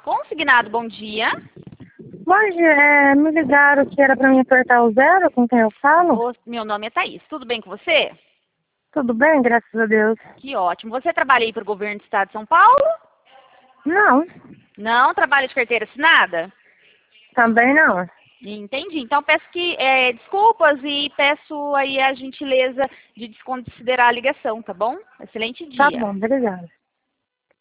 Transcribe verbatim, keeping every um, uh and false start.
Consignado, bom dia. Bom dia, é, me ligaram que era para mim apertar o zero, com quem eu falo? Ô, meu nome é Thaís. Tudo bem com você? Tudo bem, graças a Deus. Que ótimo. Você trabalha aí para o governo do estado de São Paulo? Não, Não? Trabalha de carteira assinada? também não. Entendi. Então peço que é, desculpas e peço aí a gentileza de desconsiderar a ligação, tá bom? Excelente Tá dia. bom, obrigada.